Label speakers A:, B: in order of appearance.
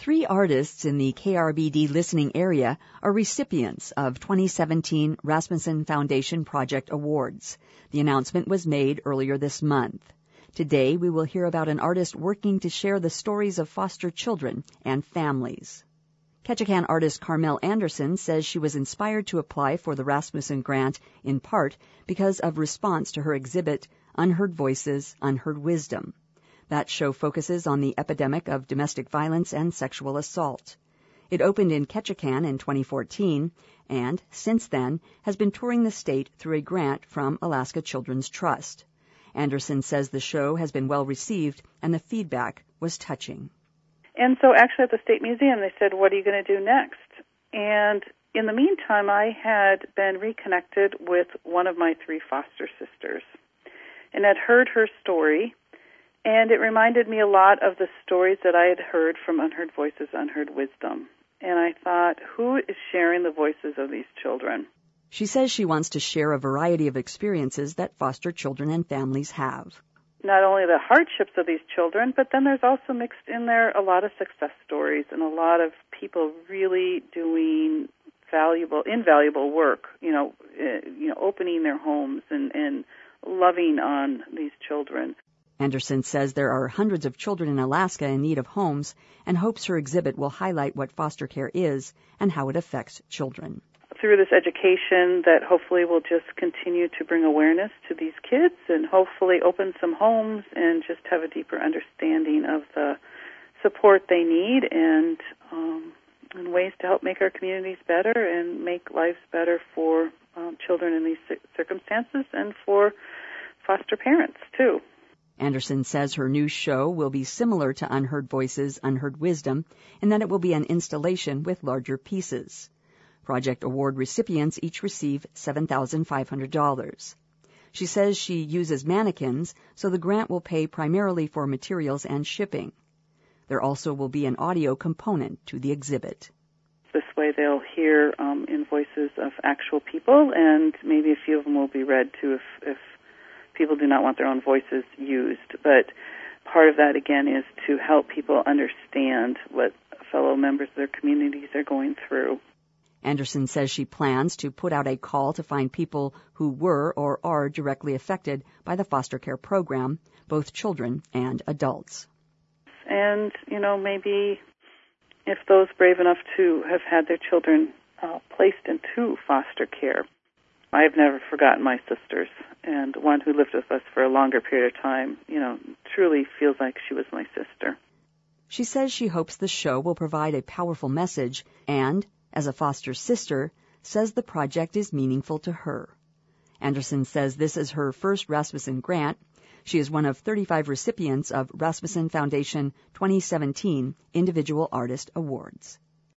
A: 3 artists in the KRBD listening area are recipients of 2017 Rasmussen Foundation Project Awards. The announcement was made earlier this month. Today, we will hear about an artist working to share the stories of foster children and families. Ketchikan artist Carmel Anderson says she was inspired to apply for the Rasmussen grant in part because of response to her exhibit, Unheard Voices, Unheard Wisdom. That show focuses on the epidemic of domestic violence and sexual assault. It opened in Ketchikan in 2014 and, since then, has been touring the state through a grant from Alaska Children's Trust. Anderson says the show has been well received and the feedback was touching.
B: And so actually at the State Museum they said, what are you going to do next? And in the meantime, I had been reconnected with one of my 3 foster sisters and had heard her story. And it reminded me a lot of the stories that I had heard from Unheard Voices, Unheard Wisdom. And I thought, who is sharing the voices of these children?
A: She says she wants to share a variety of experiences that foster children and families have.
B: Not only the hardships of these children, but then there's also mixed in there a lot of success stories and a lot of people really doing invaluable work, opening their homes and loving on these children.
A: Anderson says there are hundreds of children in Alaska in need of homes and hopes her exhibit will highlight what foster care is and how it affects children.
B: Through this education that hopefully will just continue to bring awareness to these kids and hopefully open some homes and just have a deeper understanding of the support they need and ways to help make our communities better and make lives better for children in these circumstances and for foster parents, too.
A: Anderson says her new show will be similar to Unheard Voices, Unheard Wisdom, in that it will be an installation with larger pieces. Project Award recipients each receive $7,500. She says she uses mannequins, so the grant will pay primarily for materials and shipping. There also will be an audio component to the exhibit.
B: This way they'll hear in voices of actual people, and maybe a few of them will be read too if people do not want their own voices used. But part of that, again, is to help people understand what fellow members of their communities are going through.
A: Anderson says she plans to put out a call to find people who were or are directly affected by the foster care program, both children and adults.
B: And, maybe if those brave enough to have had their children placed into foster care. I have never forgotten my sisters, and one who lived with us for a longer period of time, truly feels like she was my sister.
A: She says she hopes the show will provide a powerful message and, as a foster sister, says the project is meaningful to her. Anderson says this is her first Rasmussen grant. She is one of 35 recipients of Rasmussen Foundation 2017 Individual Artist Awards.